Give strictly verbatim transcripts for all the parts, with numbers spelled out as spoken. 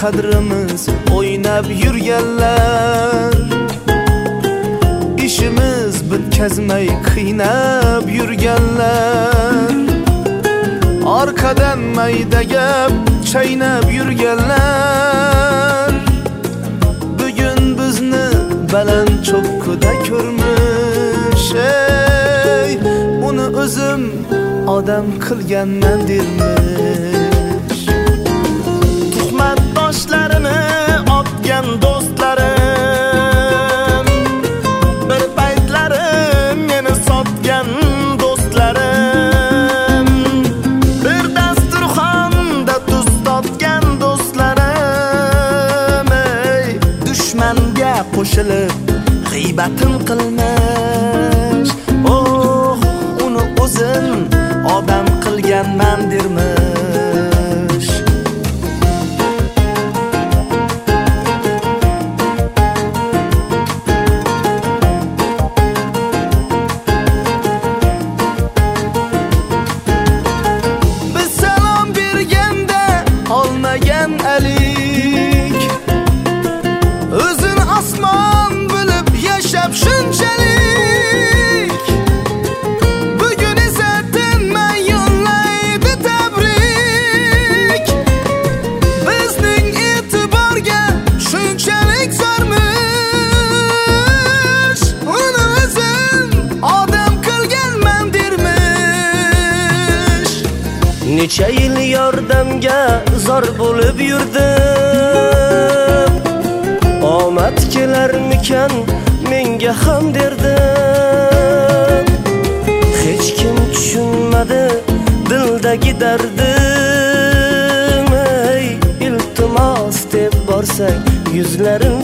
qadrimiz o'ynab yurganlar, ishimiz bitkazmay qiynab yurganlar, orqadan mayda gap chaynab yurganlar, bugun bizni baland cho'qqida ko'rmish, ey uni o'zim odam qilganman dermish. Tuhmat toshlarini otgan do'stlarim, bir paytlarim meni sotgan do'stlarim, bir dasturxonda tuz totgan do'stlarim, ey dushmanga qo'shilib g'iybatim qilmish, oh uni o'zim odam qilganman dermish. Biz salom berganda olmagan alik, o'zini osmon bilib yashab shunchalik, bugun esa tinmay yo'llaydi tabrik. Bizning e'tiborga shunchalik zormish, uni o'zim odam qilganman dermish. Necha yil yordamga zor bo'lib yurdim, omad kelarmikan menga ham derdim. Hech kim tushunmadi dildagi dardim, ey iltimos deb borsak yuzlarin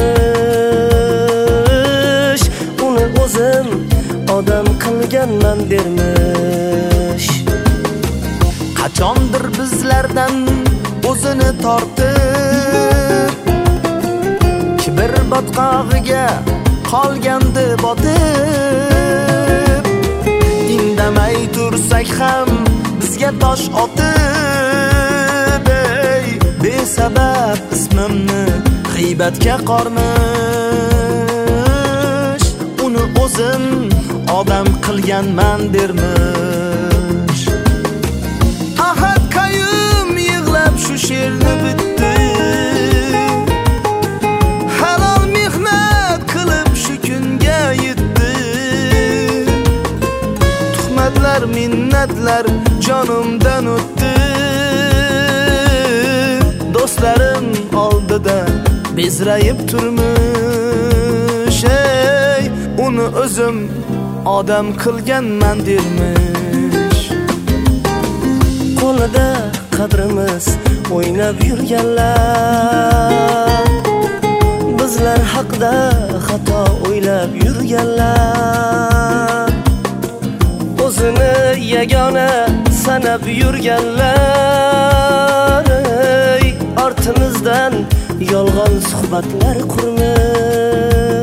burmish, uni o'zim odam qilganman dermish. Qachondir bizlardan o'zini tortib, kibr botqog'iga qolgandi botib, indamay tursak ham bizga tosh otib, ey besabab ismimni g'iybatga qormish, uni o'zim odam qilganman dermish. Ahad Qayum yig'lab shu she'rni bitdi, halol mehnat qilib shu kunga yetdi. Tuhmatlar, minnatlar jonimdan o'tdi, do'stlarim oldida bezrayib turmish, ey uni o'zim odam qilganman dermish. Qo'lida qadrimiz o'ynab yurganlar, bizlar haqda xato o'ylab yurganlar, o'zini yagona sanab yurganlar, ey ortimizdan yolg'on suhbatlar qurmish.